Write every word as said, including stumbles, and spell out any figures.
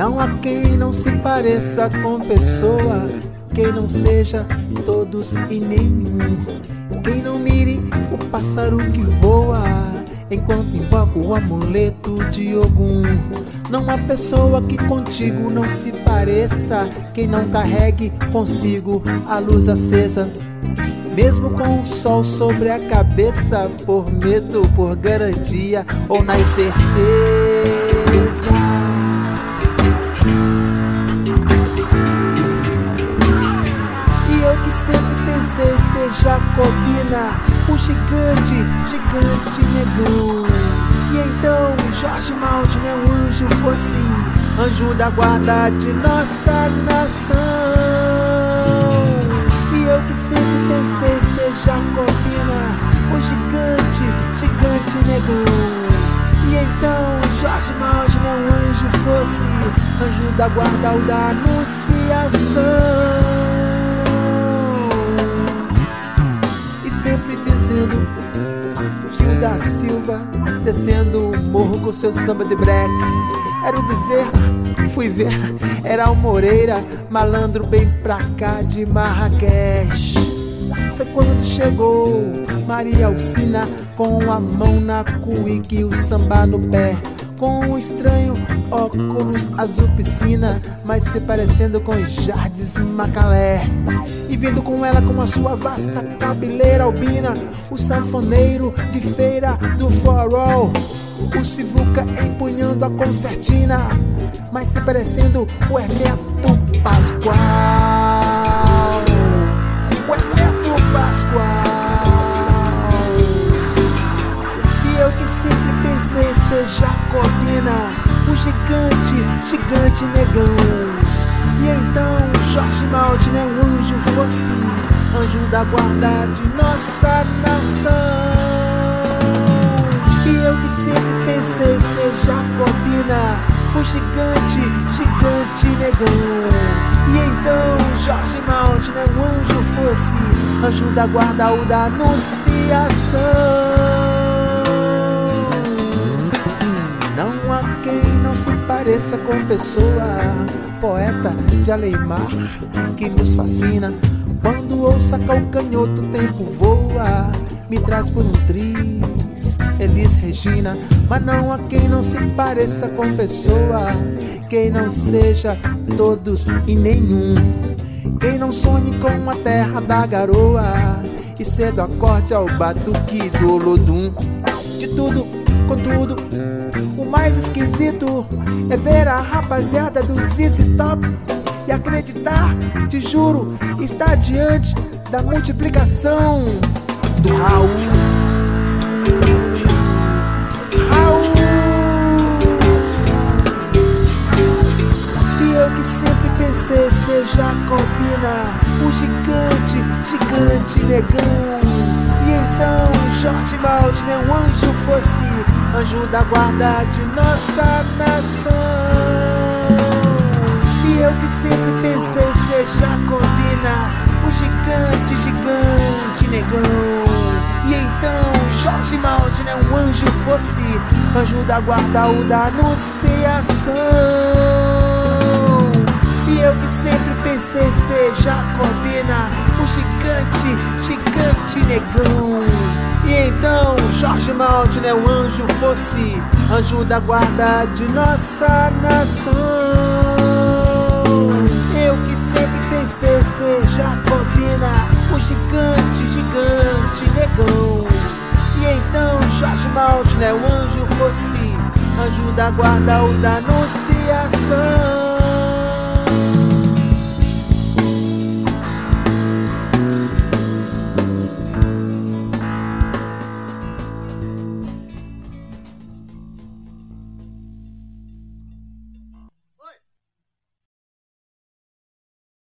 Não há quem não se pareça com pessoa, quem não seja todos e nenhum. Quem não mire o pássaro que voa, enquanto invoca o amuleto de Ogum. Não há pessoa que contigo não se pareça, quem não carregue consigo a luz acesa. Mesmo com o sol sobre a cabeça, por medo, por garantia ou na incerteza. E eu que sempre pensei ser Jacobina, o gigante, gigante negão. E então Jorge Maldi, né, um anjo fosse anjo da guarda de nossa nação. E eu que sempre pensei ser Jacobina, o gigante, gigante negão. E então Jorge Maldi, né, um anjo fosse anjo da guarda ou da anunciação. E sempre dizendo que o da Silva, descendo o morro com seu samba de breca, era o Bezerra. Fui ver, era o Moreira, malandro bem pra cá de Marrakech. Foi quando chegou Maria Alcina, com a mão na cuíca e o samba no pé, com um estranho óculos azul piscina, mas se parecendo com Jardim Macalé. E vindo com ela com a sua vasta cabeleira albina, o sanfoneiro de feira do forró, o Sivuca empunhando a concertina, mas se parecendo o Hermeto Pascoal. O Hermeto Pascoal. E eu que sempre pensei ser Jacobina, o gigante, gigante negão. E então Jorge Maldi, né, um anjo fosse anjo da guarda de nossa nação. E eu que sempre pensei ser Jacobina, o gigante, gigante negão. E então Jorge Maldi, né, um anjo fosse anjo da guarda ou da anunciação. Não há quem não se pareça com pessoa, poeta de Aleimar, que nos fascina. Quando ouça calcanhoto, o tempo voa, me traz por um triz, Elis Regina. Mas não há quem não se pareça com pessoa, quem não seja todos e nenhum. Quem não sonhe com a terra da garoa e cedo acorde ao batuque do Olodum. De tudo, contudo, o mais esquisito é ver a rapaziada do Z Z Top e acreditar, te juro, está diante da multiplicação do Raul. Raul. E eu que sempre pensei ser Jacobina, o gigante, gigante negão. E então Jorge Maldi, né, um anjo fosse anjo da guarda de nossa nação. E eu que sempre pensei ser Jacobina, o gigante, gigante negão. E então Jorge Maldi, né, um anjo fosse anjo da guarda ou da anunciação. E eu que sempre pensei ser Jacobina, o gigante, gigante negão. E então Jorge Maldi, né, um anjo fosse anjo da guarda de nossa nação. Eu que sempre pensei ser Jacobina, o gigante, gigante negão. E então Jorge Maldi, né, um anjo fosse anjo da guarda ou da anunciação.